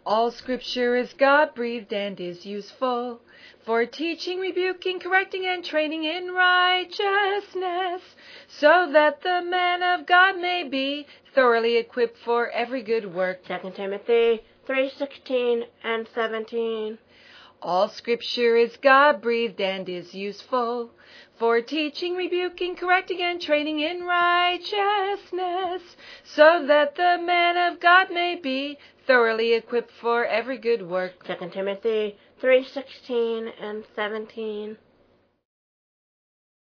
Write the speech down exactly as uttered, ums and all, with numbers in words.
All Scripture is God-breathed and is useful for teaching, rebuking, correcting, and training in righteousness, so that the man of God may be thoroughly equipped for every good work. Second Timothy three sixteen and seventeen. All Scripture is God-breathed and is useful for teaching, rebuking, correcting, and training in righteousness, so that the man of God may be thoroughly equipped for every good work. Second Timothy three sixteen and seventeen.